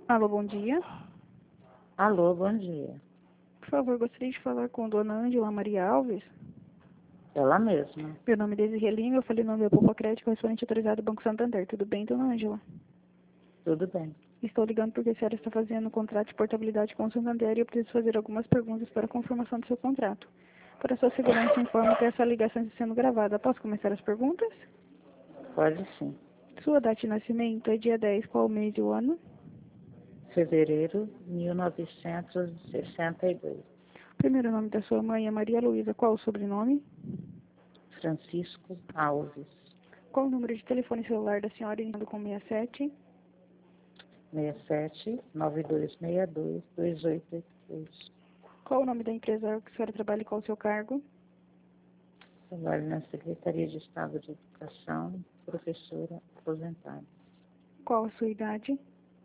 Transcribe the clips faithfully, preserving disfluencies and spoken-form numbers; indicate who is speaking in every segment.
Speaker 1: Alô, bom dia.
Speaker 2: Alô, bom dia.
Speaker 1: Por favor, gostaria de falar com Dona Ângela Maria Alves.
Speaker 2: Ela mesma.
Speaker 1: Meu nome é Desirê Lima, eu falei no meu Poupa Crédito, correspondente autorizado do Banco Santander. Tudo bem, Dona Ângela?
Speaker 2: Tudo bem.
Speaker 1: Estou ligando porque a senhora está fazendo um contrato de portabilidade com o Santander e eu preciso fazer algumas perguntas para a confirmação do seu contrato. Para sua segurança, informo que essa ligação está sendo gravada. Posso começar as perguntas?
Speaker 2: Pode sim.
Speaker 1: Sua data de nascimento é dia dez, qual mês e o ano?
Speaker 2: Fevereiro de mil novecentos e sessenta e dois.
Speaker 1: O primeiro nome da sua mãe é Maria Luísa. Qual o sobrenome?
Speaker 2: Francisco Alves.
Speaker 1: Qual o número de telefone celular da senhora iniciando com sessenta e sete?
Speaker 2: seis sete nove dois seis dois dois oito oito dois.
Speaker 1: Qual o nome da empresa que a senhora trabalha e qual o seu cargo?
Speaker 2: Trabalho na Secretaria de Estado de Educação, professora aposentada.
Speaker 1: Qual a sua idade?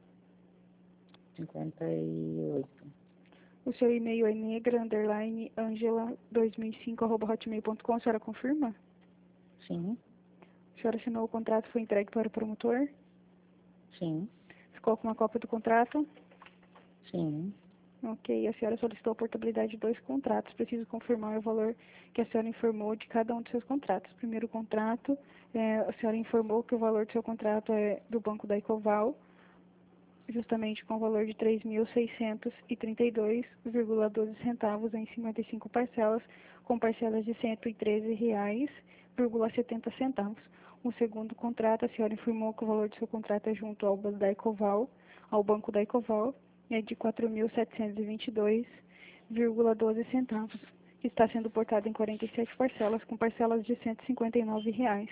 Speaker 2: cinquenta e oito.
Speaker 1: O seu e-mail é negra, underline, angela, dois mil e cinco, arroba hotmail ponto com. A senhora confirma?
Speaker 2: Sim,
Speaker 1: A senhora assinou o contrato e foi entregue para o promotor?
Speaker 2: sim,
Speaker 1: Ficou com uma cópia do contrato?
Speaker 2: sim.
Speaker 1: Ok, a senhora solicitou a portabilidade de dois contratos. Preciso confirmar o valor que a senhora informou de cada um dos seus contratos. Primeiro contrato, é, a senhora informou que o valor do seu contrato é do Banco da Ecoval, justamente com o valor de três mil seiscentos e trinta e dois vírgula doze centavos em cinquenta e cinco parcelas, com parcelas de cento e treze reais e setenta centavos. O segundo contrato, a senhora informou que o valor do seu contrato é junto ao Banco da Ecoval, ao Banco da Ecoval, é de quatro mil setecentos e vinte e dois vírgula doze centavos, que está sendo portado em quarenta e sete parcelas, com parcelas de cento e cinquenta e nove reais.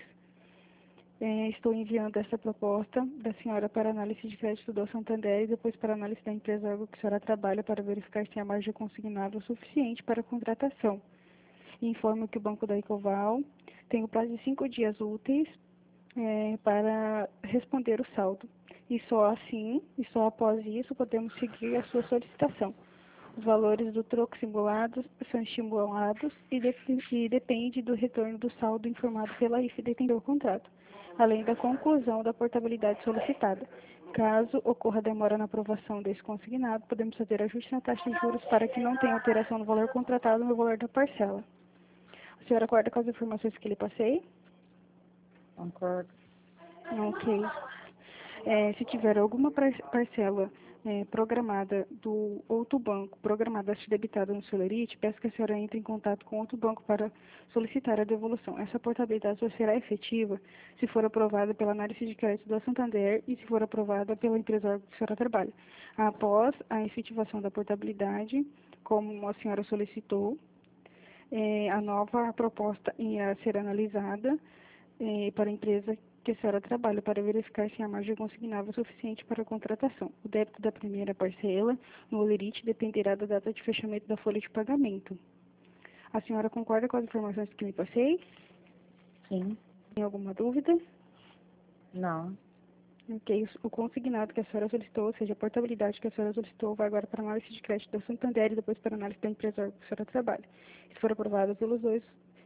Speaker 1: É, estou enviando essa proposta da senhora para análise de crédito do Santander e depois para análise da empresa órgão que a senhora trabalha para verificar se a margem consignável suficiente para a contratação. Informo que o Banco da Ecoval tem o prazo de cinco dias úteis é, para responder o saldo. E só assim, e só após isso, podemos seguir a sua solicitação. Os valores do troco simulados são estimulados e, de, e depende do retorno do saldo informado pela I F E detendeu o contrato, além da conclusão da portabilidade solicitada. Caso ocorra demora na aprovação desse consignado, podemos fazer ajuste na taxa de juros para que não tenha alteração no valor contratado no valor da parcela. A senhora acorda com as informações que lhe passei?
Speaker 2: Concordo.
Speaker 1: Ok. É, se tiver alguma parcela é, programada do outro banco, programada a ser debitada no Celerite, peço que a senhora entre em contato com outro banco para solicitar a devolução. Essa portabilidade só será efetiva se for aprovada pela análise de crédito da Santander e se for aprovada pela empresa órgão que a senhora trabalha. Após a efetivação da portabilidade, como a senhora solicitou, é, a nova proposta irá ser analisada é, para a empresa que a senhora trabalha para verificar se a margem consignável é suficiente para a contratação. O débito da primeira parcela no Olerite dependerá da data de fechamento da folha de pagamento. A senhora concorda com as informações que me passei?
Speaker 2: Sim.
Speaker 1: Tem alguma dúvida?
Speaker 2: Não.
Speaker 1: Ok, o consignado que a senhora solicitou, ou seja, a portabilidade que a senhora solicitou, vai agora para a análise de crédito da Santander e depois para a análise da empresa que a senhora trabalha. Se for aprovado pelos dois,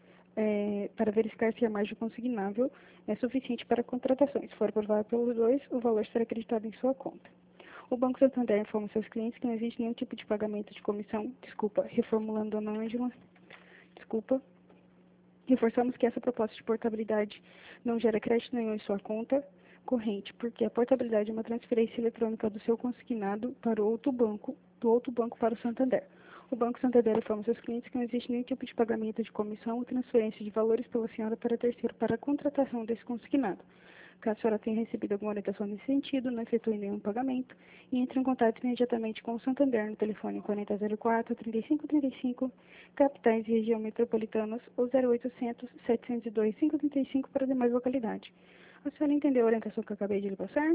Speaker 1: É, para verificar se a margem consignável é suficiente para contratações. Se for aprovado pelos dois, o valor será acreditado em sua conta. O Banco Santander informa seus clientes que não existe nenhum tipo de pagamento de comissão. Desculpa, reformulando, Dona Ângela. Desculpa. Reforçamos que essa proposta de portabilidade não gera crédito nenhum em sua conta corrente, porque a portabilidade é uma transferência eletrônica do seu consignado para outro banco, do outro banco para o Santander. O Banco Santander informa seus clientes que não existe nenhum tipo de pagamento de comissão ou transferência de valores pela senhora para terceiro para a contratação desse consignado. Caso a senhora tenha recebido alguma orientação nesse sentido, não efetue nenhum pagamento e entre em contato imediatamente com o Santander no telefone quarenta zero quatro, trinta e cinco trinta e cinco, capitais e região metropolitanas ou zero oitocentos, setecentos e dois, quinhentos e trinta e cinco para demais localidades. A senhora entendeu a orientação que eu acabei de lhe passar?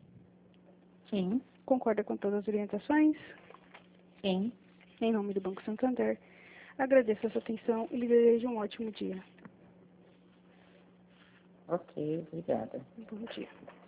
Speaker 2: Sim.
Speaker 1: Concorda com todas as orientações?
Speaker 2: Sim.
Speaker 1: Em nome do Banco Santander, agradeço a sua atenção e lhe desejo um ótimo dia.
Speaker 2: Ok, obrigada.
Speaker 1: Bom dia.